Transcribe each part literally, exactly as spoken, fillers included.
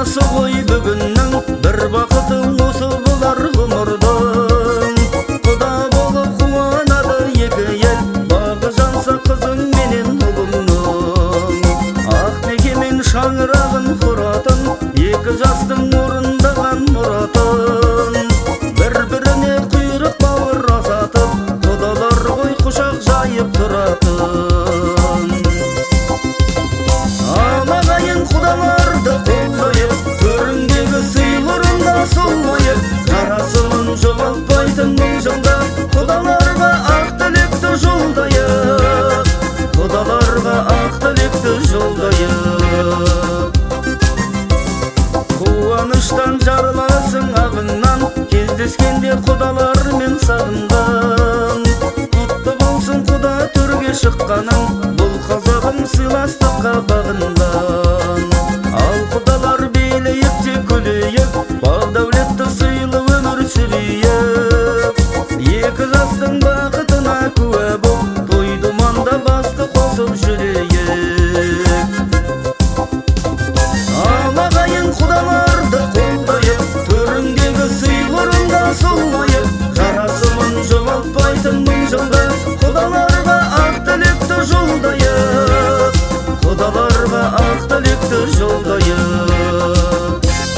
жақсы ғой бүгіннің, бір бақыты осы болар ғұмырдың. Құда болып қуанады екі ел, бағы жанса қызың менен ұлыңның. Ақ некемен шаңырағын құратын, екі жастың орындаған мұратын. Бір-біріне құйрық бауыр асатып, құдалар ғой құшақ жайып тұратын. Ағайын құдаларды қолдайып, төріңдегі сыйлырында солмайып, жарасымын жоғалтпайтын мың жылда, құдаларға ақ тілекті жолдайық, құдаларға ақ тілекті жолдайық. Қуаныштан жарыласың ағыңнан, кездескенде құдалармен сағынған. Құтты болсын құда төрге шыққаның, бұл қазағым сыйластыққа бағынған. Ал құдалар билейік те күлейік, бал дәулетті сыйлы өмір сүрейік. Екі жастың бақытына куә боп, той думанда басты қосып жүрейік. Ал ағайын құдаларды қолдайық, төріңдегі сыйлырында солмайық, жарасымын жоғалтпайтын мың жылда, құдаларға ақ тілекті жолдайық, құдаларға ақ тілекті жолдайық.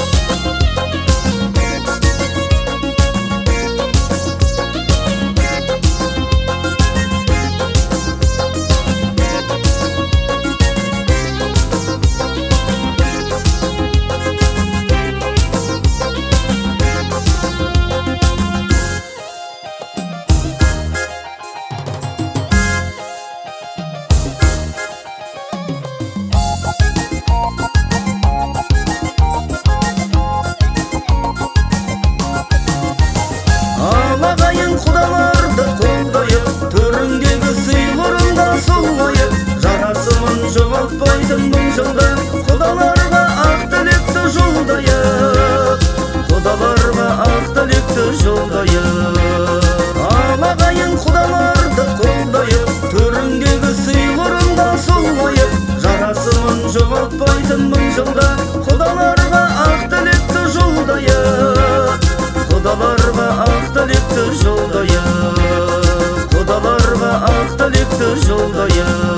Ағайын құдаларды қолдайық, төріңдегі сыйлырында солмайық, жарасымын жоғалтпайтын мың жылда, құдаларға ақ тілекті жолдайық, құдаларға ақ тілекті жолдайық. Ал ағайын құдаларды қолдайық, төріңдегі сыйлырында солмайық, жарасымын жоғалтпайтын мың жылда, құдаларға ақ тілекті жолдайық, құдаларға ақ тілекті жолдайық, құдаларға ақ тілекті жолдайық.